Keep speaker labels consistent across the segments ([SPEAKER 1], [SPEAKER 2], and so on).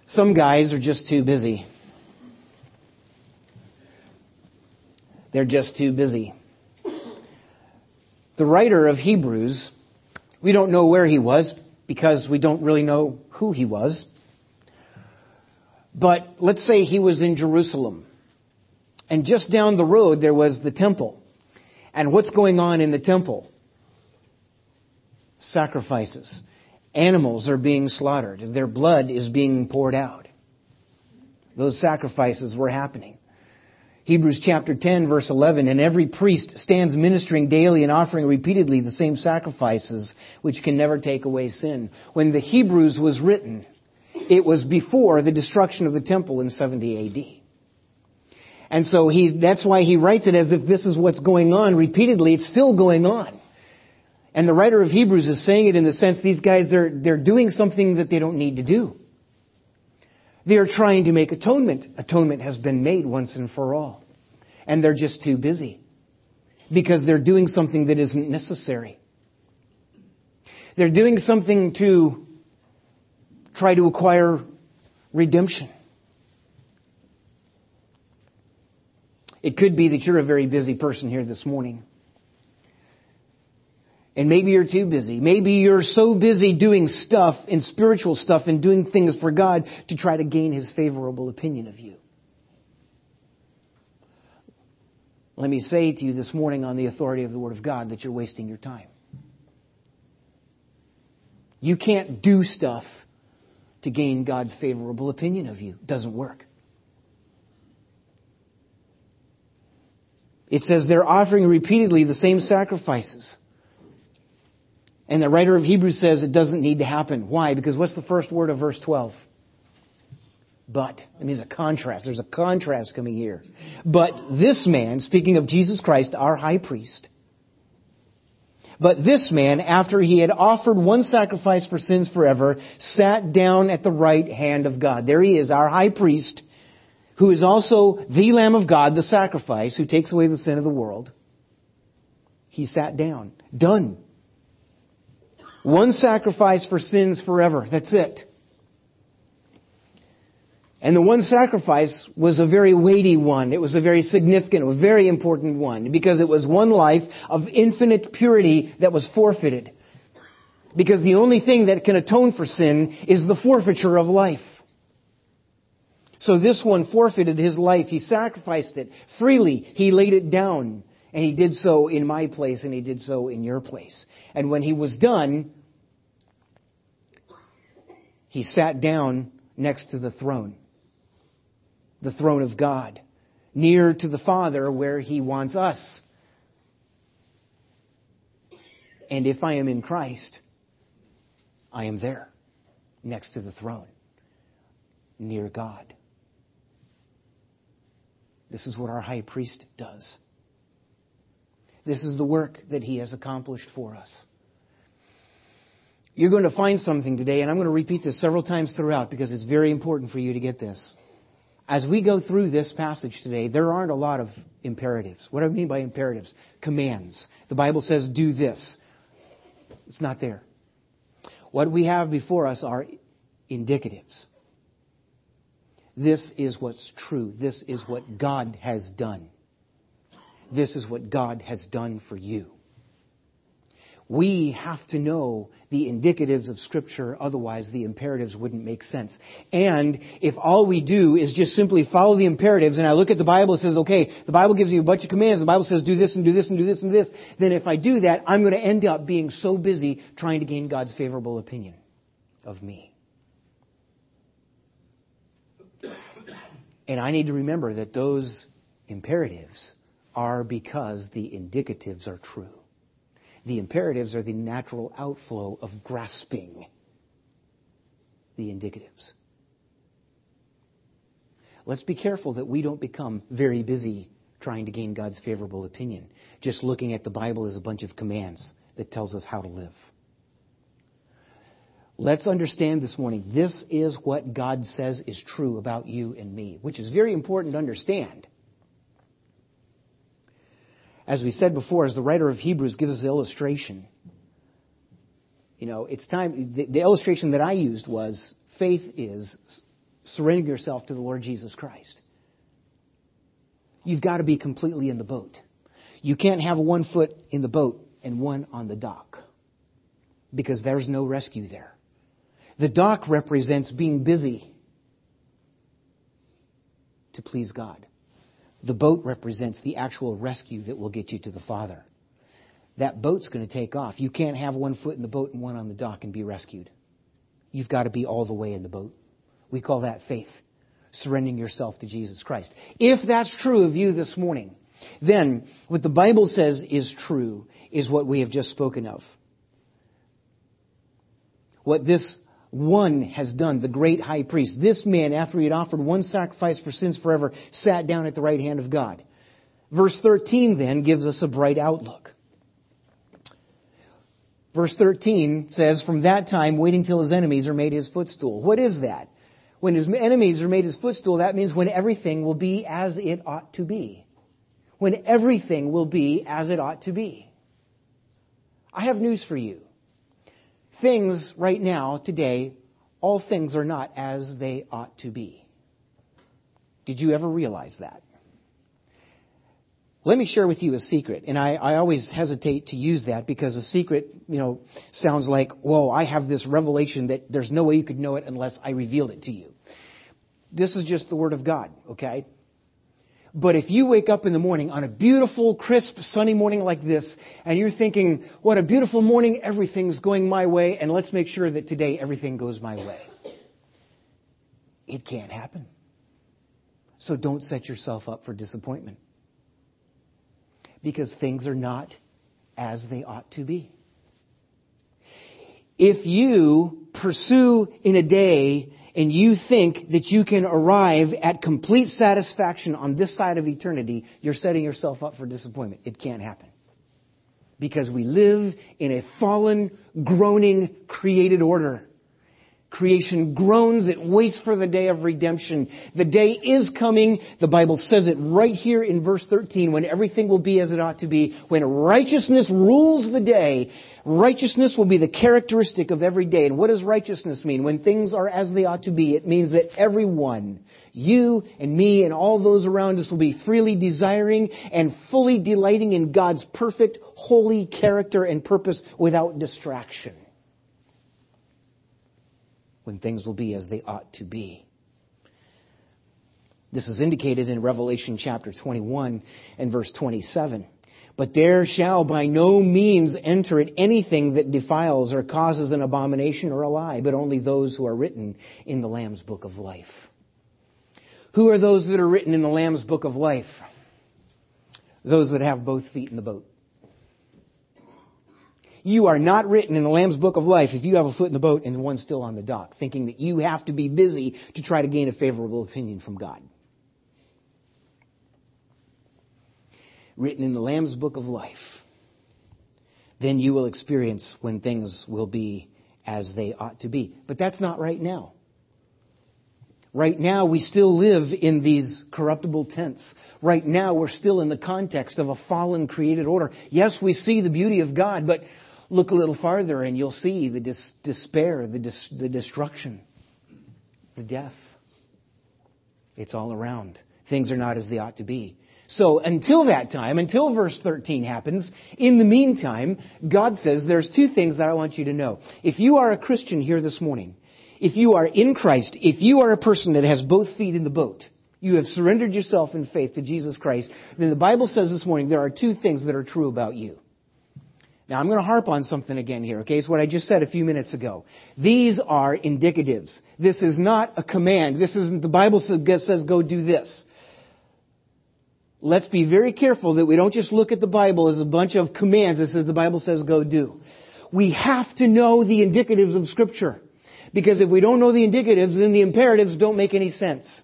[SPEAKER 1] Some guys are just too busy. They're just too busy. The writer of Hebrews, we don't know where he was because we don't really know who he was. But let's say he was in Jerusalem. And just down the road there was the temple. And what's going on in the temple? Sacrifices. Animals are being slaughtered. Their blood is being poured out. Those sacrifices were happening. Hebrews chapter 10 verse 11, and every priest stands ministering daily and offering repeatedly the same sacrifices which can never take away sin. When the Hebrews was written, it was before the destruction of the temple in 70 AD. And so that's why he writes it as if this is what's going on repeatedly. It's still going on. And the writer of Hebrews is saying it in the sense these guys, they're doing something that they don't need to do. They are trying to make atonement. Atonement has been made once and for all. And they're just too busy. Because they're doing something that isn't necessary. They're doing something to try to acquire redemption. It could be that you're a very busy person here this morning. And maybe you're too busy. Maybe you're so busy doing stuff and spiritual stuff and doing things for God to try to gain His favorable opinion of you. Let me say to you this morning on the authority of the Word of God that you're wasting your time. You can't do stuff to gain God's favorable opinion of you. It doesn't work. It says they're offering repeatedly the same sacrifices. And the writer of Hebrews says it doesn't need to happen. Why? Because what's the first word of verse 12? But. It means a contrast. There's a contrast coming here. But this man, speaking of Jesus Christ, our high priest. But this man, after he had offered one sacrifice for sins forever, sat down at the right hand of God. There he is, our high priest, who is also the Lamb of God, the sacrifice, who takes away the sin of the world. He sat down. Done. One sacrifice for sins forever. That's it. And the one sacrifice was a very weighty one. It was a very significant, a very important one. Because it was one life of infinite purity that was forfeited. Because the only thing that can atone for sin is the forfeiture of life. So this one forfeited his life. He sacrificed it freely. He laid it down. And He did so in my place and He did so in your place. And when He was done, He sat down next to the throne of God, near to the Father where He wants us. And if I am in Christ, I am there, next to the throne, near God. This is what our high priest does. This is the work that He has accomplished for us. You're going to find something today, and I'm going to repeat this several times throughout because it's very important for you to get this. As we go through this passage today, there aren't a lot of imperatives. What do I mean by imperatives? Commands. The Bible says, do this. It's not there. What we have before us are indicatives. This is what's true. This is what God has done. This is what God has done for you. We have to know the indicatives of Scripture, otherwise the imperatives wouldn't make sense. And if all we do is just simply follow the imperatives, and I look at the Bible and says, okay, the Bible gives you a bunch of commands, the Bible says do this and do this and do this and this, then if I do that, I'm going to end up being so busy trying to gain God's favorable opinion of me. And I need to remember that those imperatives are because the indicatives are true. The imperatives are the natural outflow of grasping the indicatives. Let's be careful that we don't become very busy trying to gain God's favorable opinion, just looking at the Bible as a bunch of commands that tells us how to live. Let's understand this morning, this is what God says is true about you and me, which is very important to understand. As we said before, as the writer of Hebrews gives us the illustration, it's time. The illustration that I used was faith is surrendering yourself to the Lord Jesus Christ. You've got to be completely in the boat. You can't have one foot in the boat and one on the dock, because there's no rescue there. The dock represents being busy to please God. The boat represents the actual rescue that will get you to the Father. That boat's going to take off. You can't have one foot in the boat and one on the dock and be rescued. You've got to be all the way in the boat. We call that faith, surrendering yourself to Jesus Christ. If that's true of you this morning, then what the Bible says is true is what we have just spoken of. What this one has done, the great high priest. This man, after he had offered one sacrifice for sins forever, sat down at the right hand of God. Verse 13 then gives us a bright outlook. Verse 13 says, from that time, waiting till his enemies are made his footstool. What is that? When his enemies are made his footstool, that means when everything will be as it ought to be. When everything will be as it ought to be. I have news for you. Things right now, today, all things are not as they ought to be. Did you ever realize that? Let me share with you a secret. And I always hesitate to use that because a secret, sounds like, whoa, I have this revelation that there's no way you could know it unless I revealed it to you. This is just the Word of God, okay? But if you wake up in the morning on a beautiful, crisp, sunny morning like this, and you're thinking, what a beautiful morning, everything's going my way, and let's make sure that today everything goes my way. It can't happen. So don't set yourself up for disappointment. Because things are not as they ought to be. If you pursue in a day and you think that you can arrive at complete satisfaction on this side of eternity, you're setting yourself up for disappointment. It can't happen. Because we live in a fallen, groaning, created order. Creation groans, it waits for the day of redemption. The day is coming. The Bible says it right here in verse 13, when everything will be as it ought to be. When righteousness rules the day, righteousness will be the characteristic of every day. And what does righteousness mean? When things are as they ought to be, it means that everyone, you and me and all those around us, will be freely desiring and fully delighting in God's perfect, holy character and purpose without distraction. When things will be as they ought to be. This is indicated in Revelation chapter 21 and verse 27. But there shall by no means enter it anything that defiles or causes an abomination or a lie, but only those who are written in the Lamb's book of life. Who are those that are written in the Lamb's book of life? Those that have both feet in the boat. You are not written in the Lamb's book of life if you have a foot in the boat and one still on the dock, thinking that you have to be busy to try to gain a favorable opinion from God. Written in the Lamb's book of life, then you will experience when things will be as they ought to be. But that's not right now. Right now, we still live in these corruptible tents. Right now, we're still in the context of a fallen created order. Yes, we see the beauty of God, but look a little farther and you'll see the despair, the destruction, the death. It's all around. Things are not as they ought to be. So until that time, until verse 13 happens, in the meantime, God says there's two things that I want you to know. If you are a Christian here this morning, if you are in Christ, if you are a person that has both feet in the boat, you have surrendered yourself in faith to Jesus Christ, then the Bible says this morning there are two things that are true about you. Now, I'm going to harp on something again here, okay? It's what I just said a few minutes ago. These are indicatives. This is not a command. This isn't, the Bible says go do this. Let's be very careful that we don't just look at the Bible as a bunch of commands that says the Bible says go do. We have to know the indicatives of Scripture. Because if we don't know the indicatives, then the imperatives don't make any sense.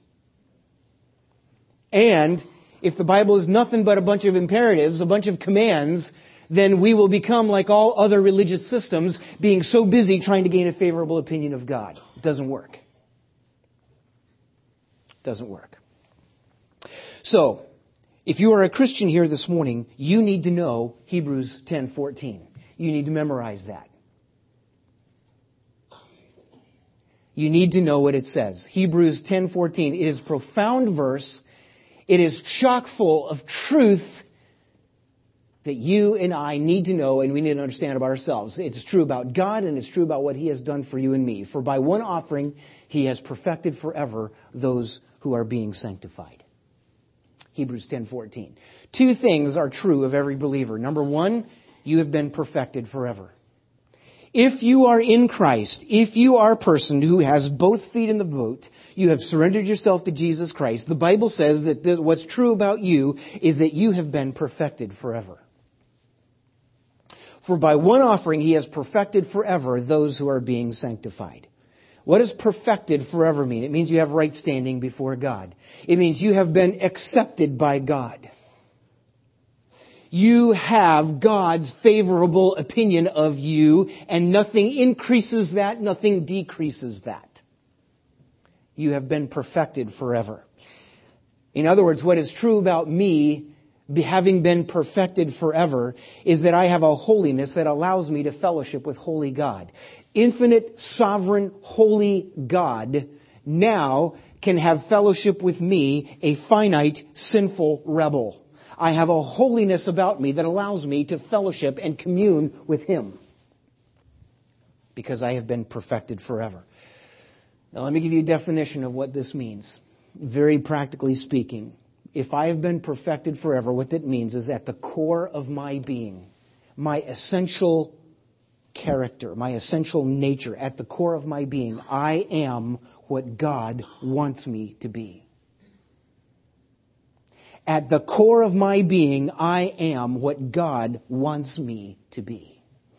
[SPEAKER 1] And if the Bible is nothing but a bunch of imperatives, a bunch of commands, then we will become like all other religious systems, being so busy trying to gain a favorable opinion of God. It doesn't work. It doesn't work. So, if you are a Christian here this morning, you need to know Hebrews 10:14. You need to memorize that. you need to know what it says. Hebrews 10:14. It is a profound verse. It is chock full of truth that you and I need to know and we need to understand about ourselves. It's true about God and it's true about what He has done for you and me. For by one offering, He has perfected forever those who are being sanctified. Hebrews 10:14. Two things are true of every believer. Number one, you have been perfected forever. If you are in Christ, if you are a person who has both feet in the boat, you have surrendered yourself to Jesus Christ, the Bible says that what's true about you is that you have been perfected forever. For by one offering He has perfected forever those who are being sanctified. What does perfected forever mean? It means you have right standing before God. It means you have been accepted by God. You have God's favorable opinion of you, and nothing increases that, nothing decreases that. You have been perfected forever. In other words, what is true about me, having been perfected forever, is that I have a holiness that allows me to fellowship with holy God. Infinite, sovereign, holy God now can have fellowship with me, a finite, sinful rebel. I have a holiness about me that allows me to fellowship and commune with Him because I have been perfected forever. Now let me give you a definition of what this means. Very practically speaking, if I have been perfected forever, what that means is at the core of my being, my essential character, my essential nature, at the core of my being, I am what God wants me to be. At the core of my being, I am what God wants me to be.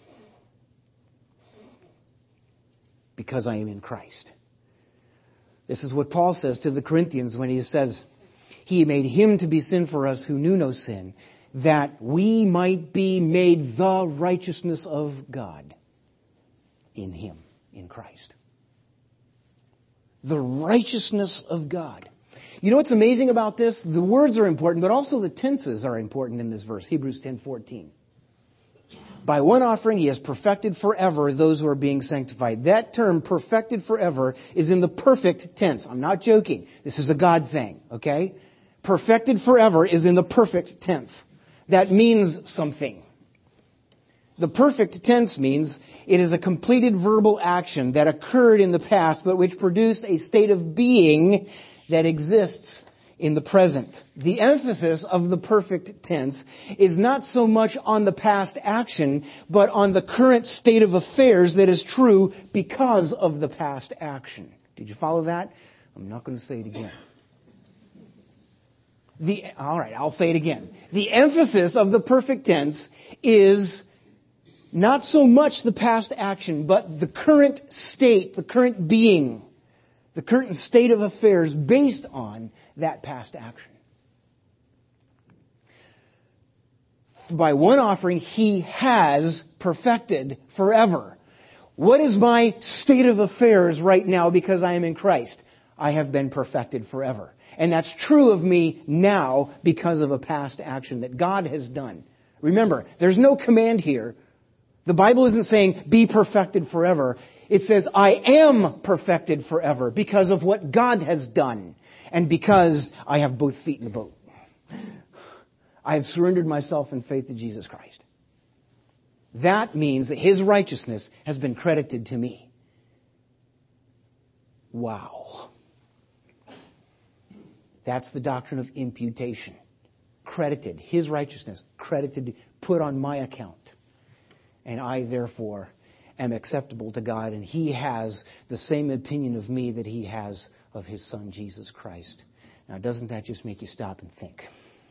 [SPEAKER 1] Because I am in Christ. This is what Paul says to the Corinthians when he says, He made Him to be sin for us who knew no sin, that we might be made the righteousness of God in Him, in Christ. The righteousness of God. You know what's amazing about this? The words are important, but also the tenses are important in this verse, Hebrews 10:14. By one offering He has perfected forever those who are being sanctified. That term, perfected forever, is in the perfect tense. I'm not joking. This is a God thing, okay? Perfected forever is in the perfect tense. That means something. The perfect tense means it is a completed verbal action that occurred in the past, but which produced a state of being that exists in the present. The emphasis of the perfect tense is not so much on the past action, but on the current state of affairs that is true because of the past action. Did you follow that? I'm not going to say it again. All right, I'll say it again. The emphasis of the perfect tense is not so much the past action, but the current state, the current being, the current state of affairs based on that past action. By one offering, He has perfected forever. What is my state of affairs right now because I am in Christ? I have been perfected forever. And that's true of me now because of a past action that God has done. Remember, there's no command here. The Bible isn't saying, be perfected forever. It says, I am perfected forever because of what God has done and because I have both feet in the boat. I have surrendered myself in faith to Jesus Christ. That means that His righteousness has been credited to me. Wow. That's the doctrine of imputation. Credited. His righteousness credited, put on my account. And I, therefore, am acceptable to God, and He has the same opinion of me that He has of His Son, Jesus Christ. Now, doesn't that just make you stop and think?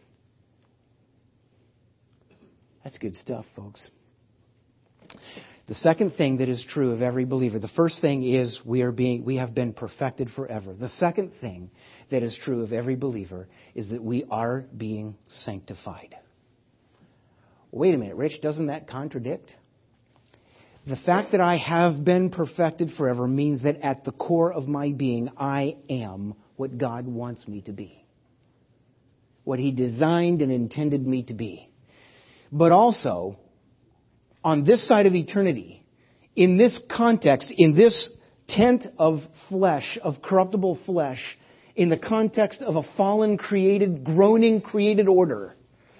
[SPEAKER 1] That's good stuff, folks. The second thing that is true of every believer, the first thing is we have been perfected forever. The second thing that is true of every believer is that we are being sanctified. Wait a minute, Rich, doesn't that contradict? The fact that I have been perfected forever means that at the core of my being, I am what God wants me to be. What He designed and intended me to be. But also, on this side of eternity, in this context, in this tent of flesh, of corruptible flesh, in the context of a fallen, created, groaning, created order.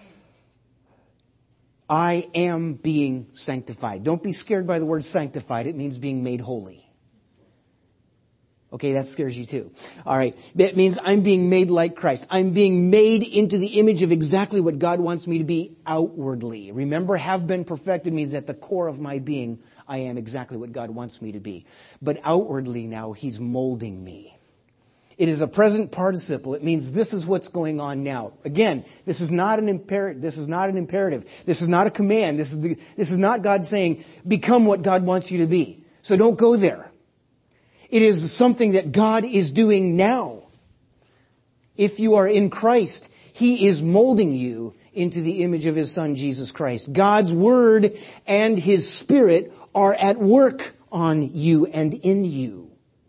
[SPEAKER 1] I am being sanctified. Don't be scared by the word sanctified. It means being made holy. Okay, that scares you too. All right. That means I'm being made like Christ. I'm being made into the image of exactly what God wants me to be outwardly. Remember, have been perfected means at the core of my being, I am exactly what God wants me to be. But outwardly now, He's molding me. It is a present participle. It means this is what's going on now. Again, this is not an imperative. This is not an imperative. This is not a command. This is not God saying, become what God wants you to be. So don't go there. It is something that God is doing now. If you are in Christ, He is molding you into the image of His Son, Jesus Christ. God's Word and His Spirit are at work on you and in you.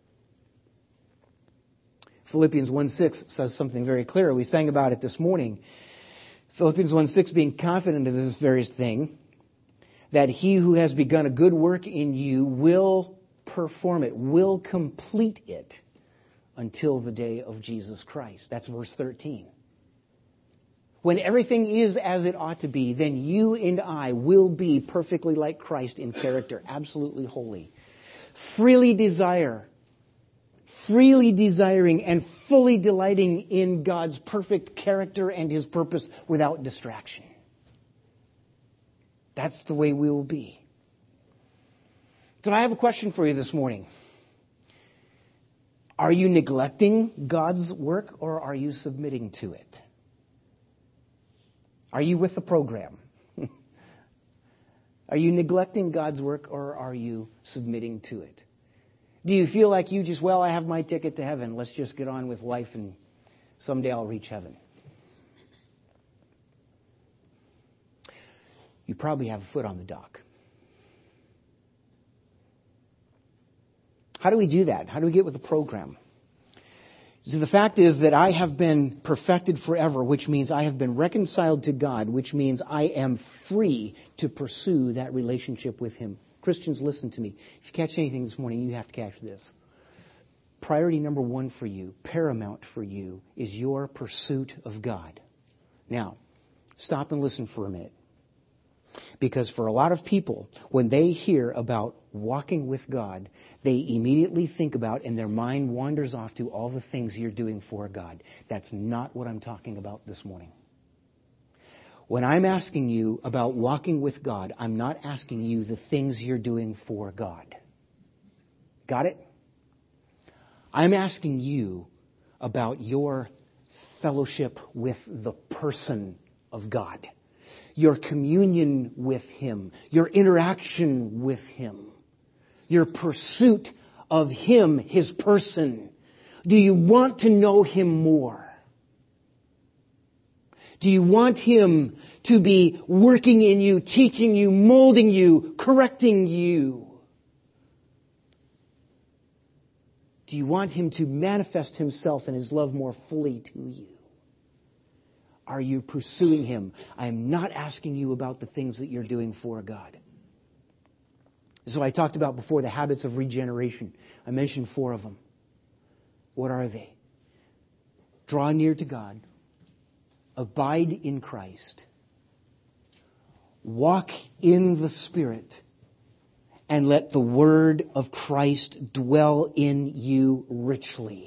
[SPEAKER 1] Philippians 1:6 says something very clear. We sang about it this morning. Philippians 1:6, being confident of this very thing, that He who has begun a good work in you will perform it, will complete it until the day of Jesus Christ. That's verse 13. When everything is as it ought to be, then you and I will be perfectly like Christ in character, absolutely holy. Freely desiring and fully delighting in God's perfect character and His purpose without distraction. That's the way we will be. So I have a question for you this morning. Are you neglecting God's work or are you submitting to it? Are you with the program? Are you neglecting God's work or are you submitting to it? Do you feel like you just, I have my ticket to heaven. Let's just get on with life and someday I'll reach heaven? You probably have a foot on the dock. How do we do that? How do we get with the program? So the fact is that I have been perfected forever, which means I have been reconciled to God, which means I am free to pursue that relationship with Him. Christians, listen to me. If you catch anything this morning, you have to catch this. Priority number one for you, paramount for you, is your pursuit of God. Now, stop and listen for a minute. Because for a lot of people, when they hear about walking with God, they immediately think about and their mind wanders off to all the things you're doing for God. That's not what I'm talking about this morning. When I'm asking you about walking with God, I'm not asking you the things you're doing for God. Got it? I'm asking you about your fellowship with the person of God. Your communion with Him, your interaction with Him, your pursuit of Him, His person. Do you want to know Him more? Do you want Him to be working in you, teaching you, molding you, correcting you? Do you want Him to manifest Himself and His love more fully to you? Are you pursuing Him? I am not asking you about the things that you're doing for God. So I talked about before the habits of regeneration. I mentioned 4 of them. What are they? Draw near to God. Abide in Christ. Walk in the Spirit. And let the Word of Christ dwell in you richly.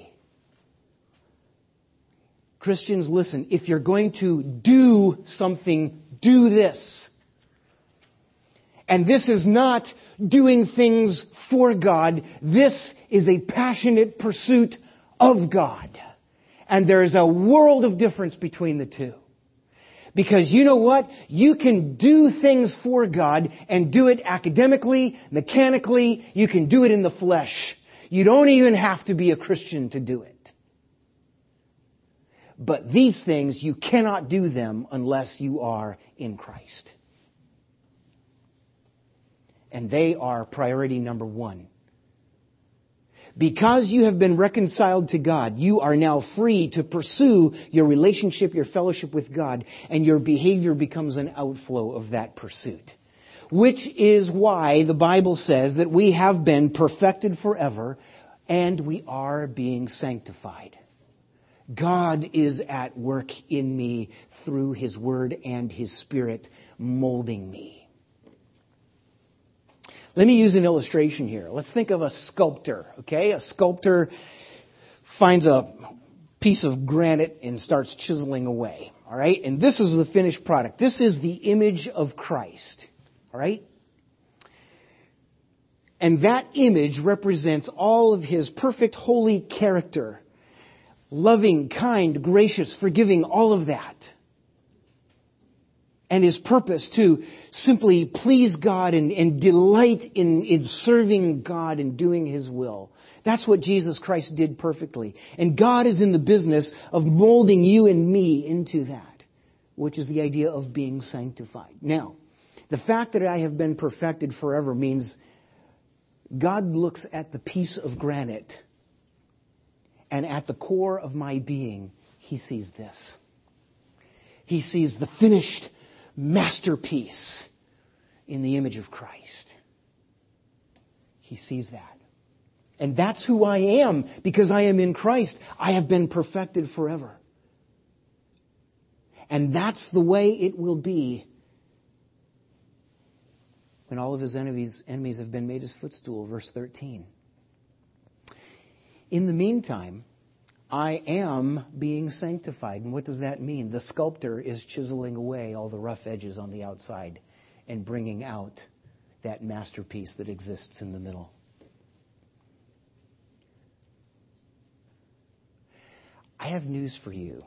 [SPEAKER 1] Christians, listen, if you're going to do something, do this. And this is not doing things for God. This is a passionate pursuit of God. And there is a world of difference between the two. Because you know what? You can do things for God and do it academically, mechanically. You can do it in the flesh. You don't even have to be a Christian to do it. But these things, you cannot do them unless you are in Christ. And they are priority number 1. Because you have been reconciled to God, you are now free to pursue your relationship, your fellowship with God, and your behavior becomes an outflow of that pursuit. which is why the Bible says that we have been perfected forever and we are being sanctified. God is at work in me through His Word and His Spirit molding me. Let me use an illustration here. Let's think of a sculptor, okay? A sculptor finds a piece of granite and starts chiseling away, all right? And this is the finished product. This is the image of Christ, all right? And that image represents all of His perfect, holy character. Loving, kind, gracious, forgiving, all of that. And His purpose to simply please God and delight in serving God and doing His will. That's what Jesus Christ did perfectly. And God is in the business of molding you and me into that, which is the idea of being sanctified. Now, the fact that I have been perfected forever means God looks at the piece of granite, and at the core of my being, He sees this. He sees the finished masterpiece in the image of Christ. He sees that. And that's who I am, because I am in Christ. I have been perfected forever. And that's the way it will be when all of His enemies have been made His footstool. Verse 13. In the meantime, I am being sanctified. And what does that mean? The sculptor is chiseling away all the rough edges on the outside and bringing out that masterpiece that exists in the middle. I have news for you.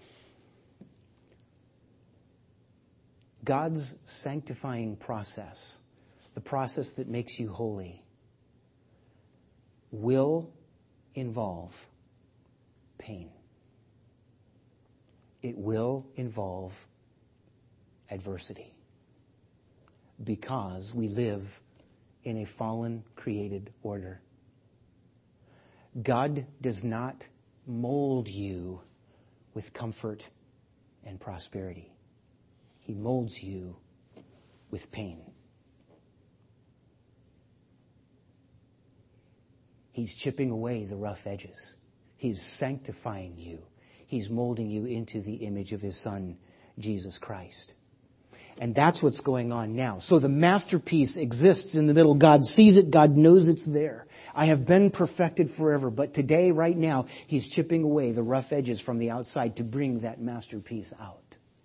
[SPEAKER 1] God's sanctifying process, the process that makes you holy, will involve pain. It will involve adversity, because we live in a fallen, created order. God does not mold you with comfort and prosperity. He molds you with pain. He's chipping away the rough edges. He's sanctifying you. He's molding you into the image of His Son, Jesus Christ. And that's what's going on now. So the masterpiece exists in the middle. God sees it. God knows it's there. I have been perfected forever. But today, right now, He's chipping away the rough edges from the outside to bring that masterpiece out.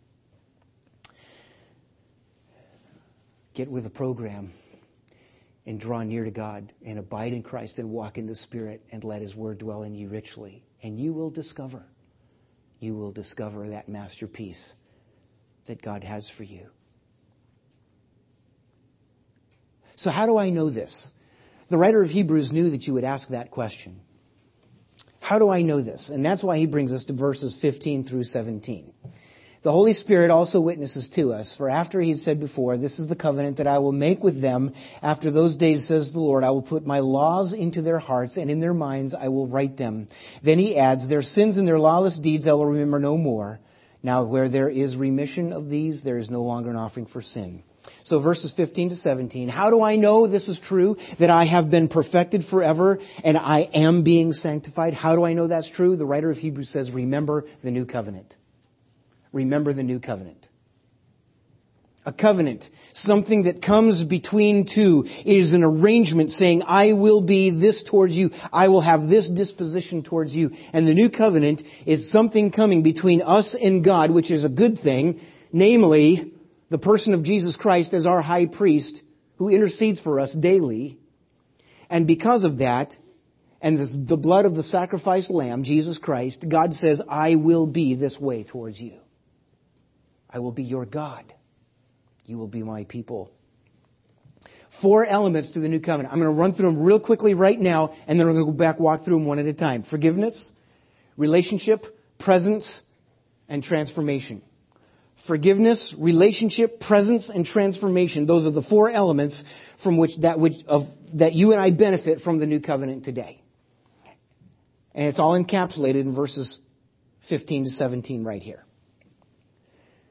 [SPEAKER 1] Get with the program and draw near to God and abide in Christ and walk in the Spirit and let His Word dwell in you richly. And you will discover that masterpiece that God has for you. So how do I know this? The writer of Hebrews knew that you would ask that question. How do I know this? And that's why he brings us to verses 15 through 17. The Holy Spirit also witnesses to us, for after He had said before, this is the covenant that I will make with them after those days, says the Lord. I will put my laws into their hearts, and in their minds I will write them. Then He adds, their sins and their lawless deeds I will remember no more. Now where there is remission of these, there is no longer an offering for sin. So verses 15 to 17, how do I know this is true, that I have been perfected forever and I am being sanctified? How do I know that's true? The writer of Hebrews says, remember the new covenant. Remember the new covenant. A covenant, something that comes between two. It is an arrangement saying, I will be this towards you. I will have this disposition towards you. And the new covenant is something coming between us and God, which is a good thing. Namely, the person of Jesus Christ as our high priest who intercedes for us daily. And because of that, and the blood of the sacrificed lamb, Jesus Christ, God says, I will be this way towards you. I will be your God. You will be my people. 4 elements to the new covenant. I'm going to run through them real quickly right now, and then we're going to go back, walk through them one at a time. Forgiveness, relationship, presence, and transformation. Forgiveness, relationship, presence, and transformation. Those are the 4 elements from that you and I benefit from the new covenant today. And it's all encapsulated in verses 15 to 17 right here.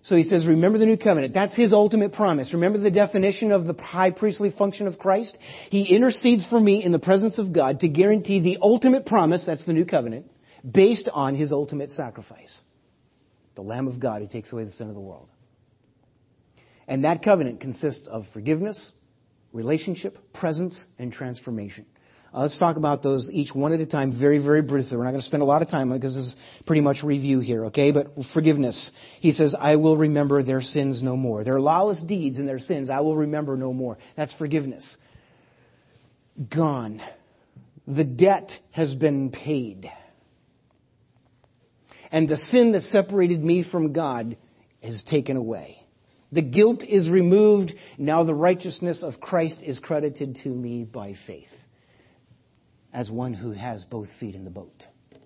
[SPEAKER 1] So he says, remember the new covenant. That's his ultimate promise. Remember the definition of the high priestly function of Christ? He intercedes for me in the presence of God to guarantee the ultimate promise, that's the new covenant, based on his ultimate sacrifice. The Lamb of God who takes away the sin of the world. And that covenant consists of forgiveness, relationship, presence, and transformation. Let's talk about those each one at a time very, very briefly. We're not going to spend a lot of time on it because this is pretty much review here, okay? But forgiveness. He says, I will remember their sins no more. Their lawless deeds and their sins, I will remember no more. That's forgiveness. Gone. The debt has been paid. And the sin that separated me from God is taken away. The guilt is removed. Now the righteousness of Christ is credited to me by faith, as one who has both feet in the boat.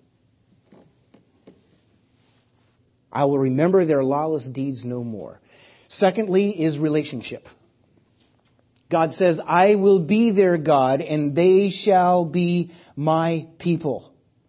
[SPEAKER 1] I will remember their lawless deeds no more. Secondly is relationship. God says, I will be their God and they shall be my people.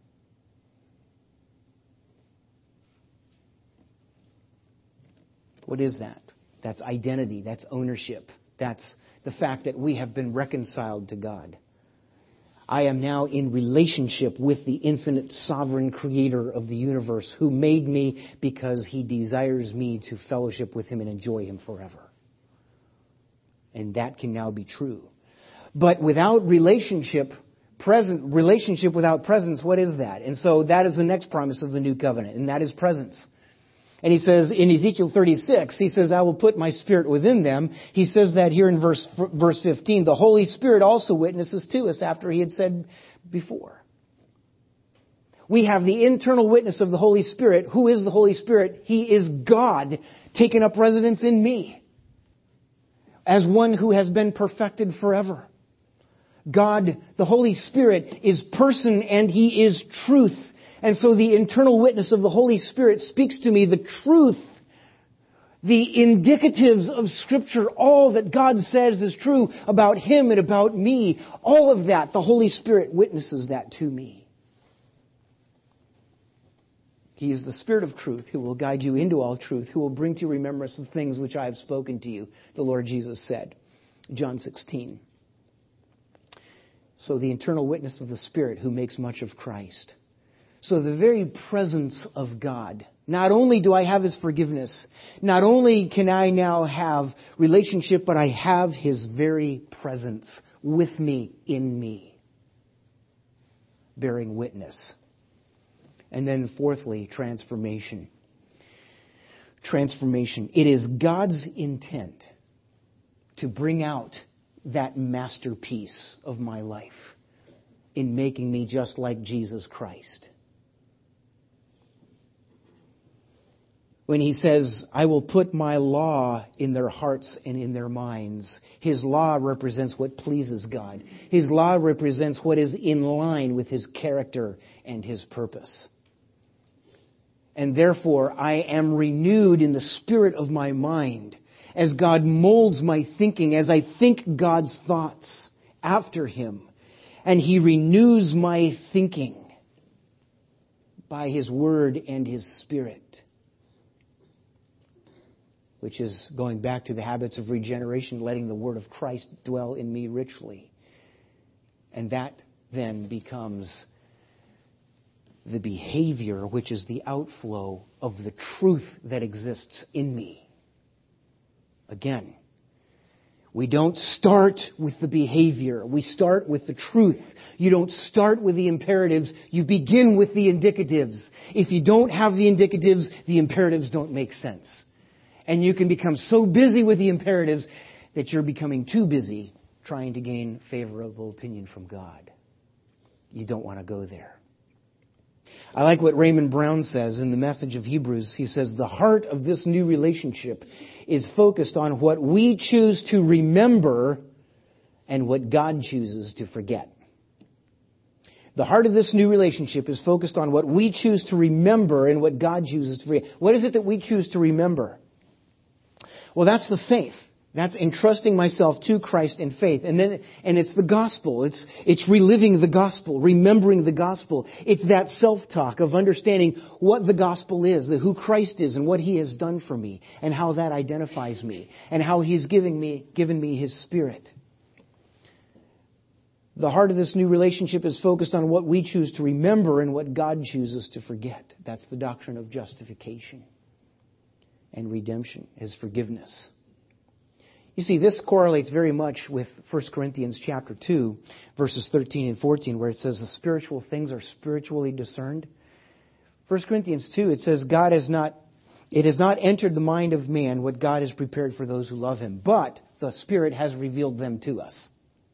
[SPEAKER 1] What is that? That's identity. That's ownership. That's the fact that we have been reconciled to God. I am now in relationship with the infinite sovereign creator of the universe who made me because he desires me to fellowship with him and enjoy him forever. And that can now be true. But without relationship without presence, what is that? And so that is the next promise of the new covenant, and that is presence. And he says in Ezekiel 36, he says, I will put my spirit within them. He says that here in verse 15. The Holy Spirit also witnesses to us after he had said before. We have the internal witness of the Holy Spirit. Who is the Holy Spirit? He is God taking up residence in me as one who has been perfected forever. God, the Holy Spirit, is person and he is truth. And so the internal witness of the Holy Spirit speaks to me the truth, the indicatives of Scripture, all that God says is true about him and about me. All of that, the Holy Spirit witnesses that to me. He is the Spirit of truth who will guide you into all truth, who will bring to your remembrance the things which I have spoken to you, the Lord Jesus said. John 16. So the internal witness of the Spirit who makes much of Christ. So the very presence of God. Not only do I have his forgiveness, not only can I now have relationship, but I have his very presence with me, in me, bearing witness. And then fourthly, transformation. Transformation. It is God's intent to bring out that masterpiece of my life in making me just like Jesus Christ. When he says, I will put my law in their hearts and in their minds. His law represents what pleases God. His law represents what is in line with his character and his purpose. And therefore, I am renewed in the spirit of my mind as God molds my thinking, as I think God's thoughts after him. And he renews my thinking by his word and his spirit, which is going back to the habits of regeneration, letting the word of Christ dwell in me richly. And that then becomes the behavior, which is the outflow of the truth that exists in me. Again, we don't start with the behavior. We start with the truth. You don't start with the imperatives. You begin with the indicatives. If you don't have the indicatives, the imperatives don't make sense. And you can become so busy with the imperatives that you're becoming too busy trying to gain favorable opinion from God. You don't want to go there. I like what Raymond Brown says in the Message of Hebrews. He says, the heart of this new relationship is focused on what we choose to remember and what God chooses to forget. The heart of this new relationship is focused on what we choose to remember and what God chooses to forget. What is it that we choose to remember? Well, that's the faith. That's entrusting myself to Christ in faith. And it's the gospel. It's reliving the gospel, remembering the gospel. It's that self-talk of understanding what the gospel is, who Christ is and what He has done for me, and how that identifies me, and how He's given me His Spirit. The heart of this new relationship is focused on what we choose to remember and what God chooses to forget. That's the doctrine of justification and redemption, His forgiveness. You see, this correlates very much with 1 Corinthians chapter 2, verses 13 and 14, where it says the spiritual things are spiritually discerned. 1 Corinthians 2, it says, it has not entered the mind of man what God has prepared for those who love Him, but the Spirit has revealed them to us.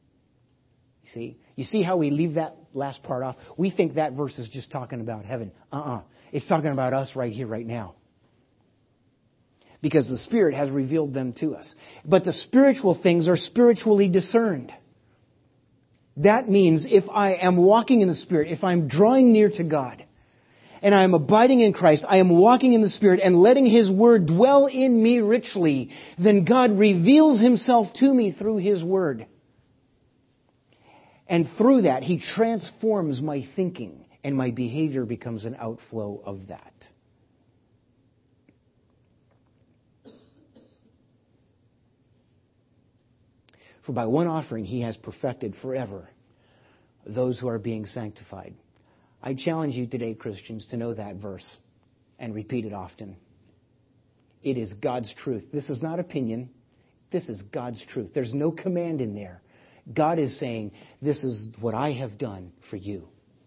[SPEAKER 1] You see how we leave that last part off? We think that verse is just talking about heaven. It's talking about us right here, right now. Because the Spirit has revealed them to us. But the spiritual things are spiritually discerned. That means if I am walking in the Spirit, if I'm drawing near to God, and I am abiding in Christ, I am walking in the Spirit and letting His Word dwell in me richly, then God reveals Himself to me through His Word. And through that, He transforms my thinking, and my behavior becomes an outflow of that. For by one offering He has perfected forever those who are being sanctified. I challenge you today, Christians, to know that verse and repeat it often. It is God's truth. This is not opinion. This is God's truth. There's no command in there. God is saying, this is what I have done for you.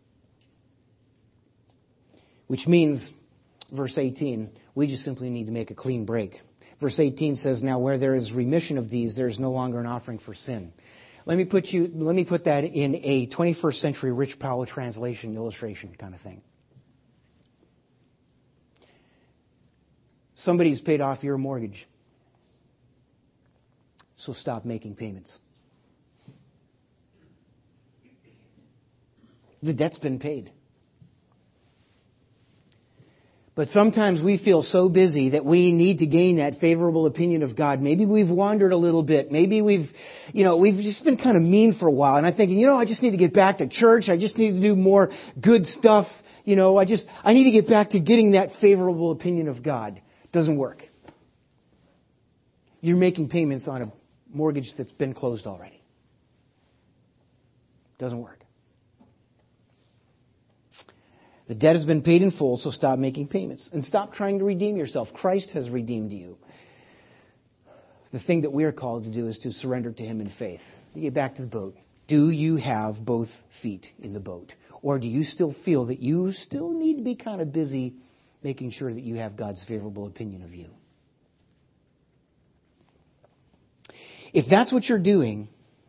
[SPEAKER 1] Which means, verse 18, we just simply need to make a clean break. Verse 18 says, now where there is remission of these, there is no longer an offering for sin. Let me put that in a 21st century Rich Powell translation illustration kind of thing. Somebody's paid off your mortgage. So stop making payments. The debt's been paid. But sometimes we feel so busy that we need to gain that favorable opinion of God. Maybe we've wandered a little bit. Maybe we've just been kind of mean for a while. And I'm thinking, I just need to get back to church. I just need to do more good stuff. I need to get back to getting that favorable opinion of God. Doesn't work. You're making payments on a mortgage that's been closed already. Doesn't work. The debt has been paid in full, so stop making payments. And stop trying to redeem yourself. Christ has redeemed you. The thing that we are called to do is to surrender to Him in faith. You get back to the boat. Do you have both feet in the boat? Or do you still feel that you still need to be kind of busy making sure that you have God's favorable opinion of you? If that's what you're doing,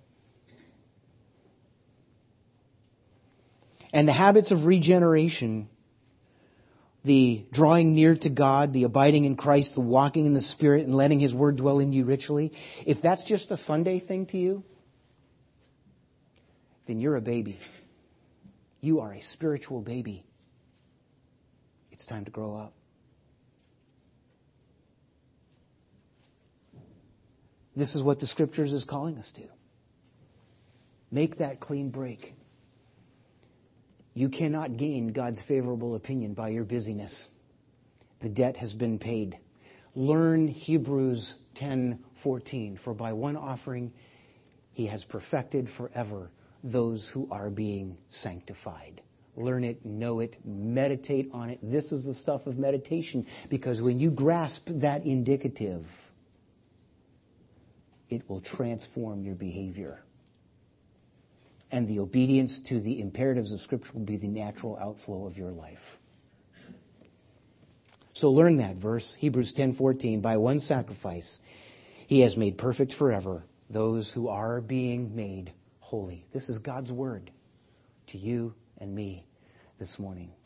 [SPEAKER 1] and the habits of regeneration, the drawing near to God, the abiding in Christ, the walking in the Spirit, and letting His Word dwell in you richly, if that's just a Sunday thing to you, then you're a baby. You are a spiritual baby. It's time to grow up. This is what the Scriptures is calling us to. Make that clean break. You cannot gain God's favorable opinion by your busyness. The debt has been paid. Learn Hebrews 10:14. For by one offering He has perfected forever those who are being sanctified. Learn it, know it, meditate on it. This is the stuff of meditation, because when you grasp that indicative, it will transform your behavior. And the obedience to the imperatives of Scripture will be the natural outflow of your life. So learn that verse, Hebrews 10:14. By one sacrifice, He has made perfect forever those who are being made holy. This is God's word to you and me this morning.